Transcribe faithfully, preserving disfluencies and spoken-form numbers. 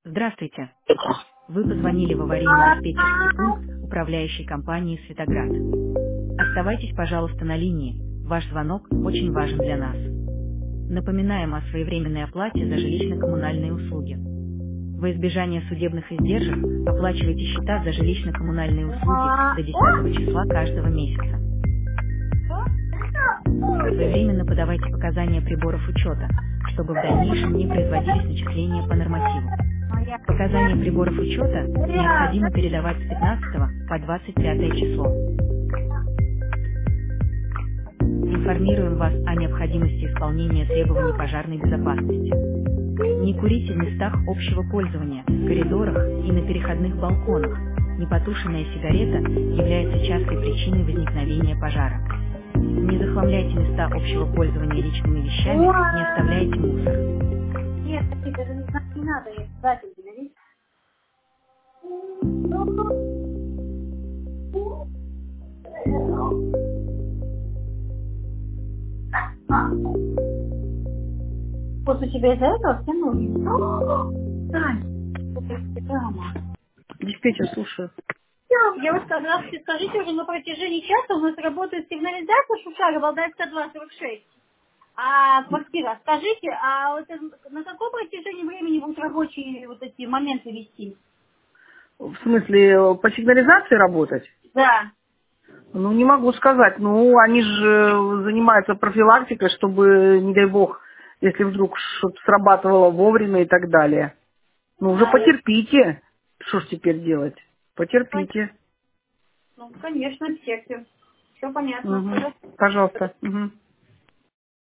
Здравствуйте. Вы позвонили в аварийно-диспетчерский пункт управляющей компании «Светоград». Оставайтесь, пожалуйста, на линии. Ваш звонок очень важен для нас. Напоминаем о своевременной оплате за жилищно-коммунальные услуги. Во избежание судебных издержек оплачивайте счета за жилищно-коммунальные услуги до десятого числа каждого месяца. Своевременно подавайте показания приборов учета, чтобы в дальнейшем не производились начисления по нормативу. Показания приборов учета необходимо передавать с пятнадцатого по двадцать пятое число. Информируем вас о необходимости исполнения требований пожарной безопасности. Не курите в местах общего пользования, в коридорах и на переходных балконах. Непотушенная сигарета является частой причиной возникновения пожара. Не захламляйте места общего пользования личными вещами, не оставляйте мусор. Нет, это не, не надо, я сзади, видишь? После тебя из-за этого все нужно. Тань, дама. Диспетчер, слушаю. Девушка, здравствуйте, скажите уже, на протяжении часа у нас работает сигнализация Шушара, Валдайская два сорок шесть. А квартира, скажите, а вот это- на каком протяжении времени будут рабочие вот эти моменты вести? В смысле, по сигнализации работать? Да. Ну, не могу сказать. Ну, они же занимаются профилактикой, чтобы, не дай бог, если вдруг что-то срабатывало вовремя и так далее. Ну, уже А, потерпите. Что ж теперь делать? Потерпите. ну, конечно, в секте. Все понятно. Угу. Пожалуйста. Угу.